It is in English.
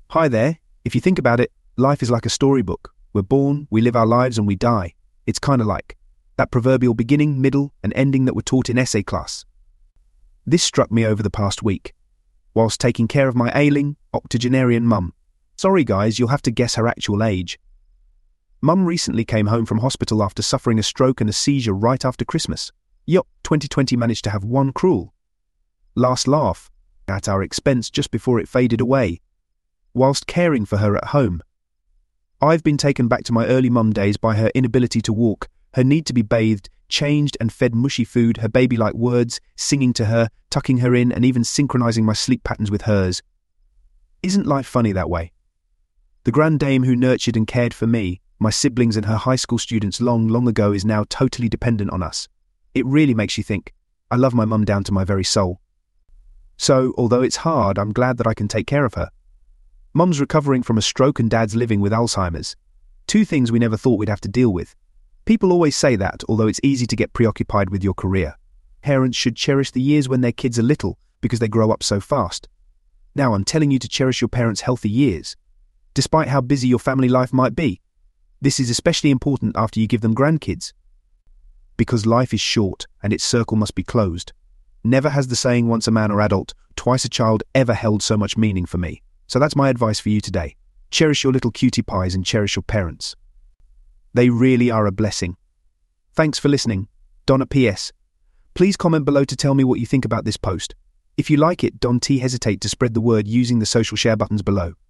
Hi there. If you think about it, life is like a storybook. We're born, we live our lives, and we die. It's kind of like that proverbial beginning, middle, and ending that were taught in essay class. This struck me over the past week, whilst taking care of my ailing, octogenarian mum. Sorry guys, you'll have to guess her actual age. Mum recently came home from hospital after suffering a stroke and a seizure right after Christmas. Yup, 2020 managed to have one cruel last laugh at our expense just before it faded away, whilst caring for her at home. I've been taken back to my early mum days by her inability to walk, her need to be bathed, changed and fed mushy food, her baby-like words, singing to her, tucking her in, and even synchronizing my sleep patterns with hers. Isn't life funny that way? The grand dame who nurtured and cared for me, my siblings and her high school students long ago is now totally dependent on us. It really makes you think. I love my mum down to my very soul. So, although it's hard, I'm glad that I can take care of her. Mum's recovering from a stroke and Dad's living with Alzheimer's. Two things we never thought we'd have to deal with. People always say that, although it's easy to get preoccupied with your career. Parents should cherish the years when their kids are little because they grow up so fast. Now I'm telling you to cherish your parents' healthy years, despite how busy your family life might be. This is especially important after you give them grandkids. Because life is short and its circle must be closed. Never has the saying once a man or adult, twice a child ever held so much meaning for me. So that's my advice for you today. Cherish your little cutie pies and cherish your parents. They really are a blessing. Thanks for listening. Donna PS. Please comment below to tell me what you think about this post. If you like it, don't hesitate to spread the word using the social share buttons below.